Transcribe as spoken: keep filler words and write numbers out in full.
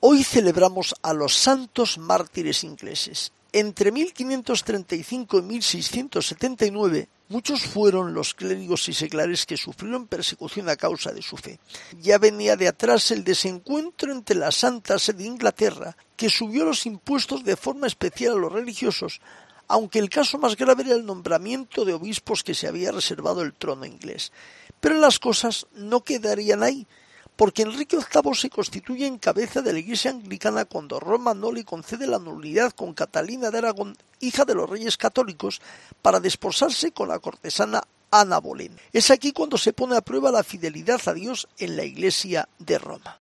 Hoy celebramos a los santos mártires ingleses. Entre mil quinientos treinta y cinco y mil seiscientos setenta y nueve, muchos fueron los clérigos y seglares que sufrieron persecución a causa de su fe. Ya venía de atrás el desencuentro entre la Santa Sede de Inglaterra, que subió los impuestos de forma especial a los religiosos, aunque el caso más grave era el nombramiento de obispos que se había reservado el trono inglés. Pero las cosas no quedarían ahí, porque Enrique octavo se constituye en cabeza de la Iglesia anglicana cuando Roma no le concede la nulidad con Catalina de Aragón, hija de los reyes católicos, para desposarse con la cortesana Ana Bolena. Es aquí cuando se pone a prueba la fidelidad a Dios en la Iglesia de Roma.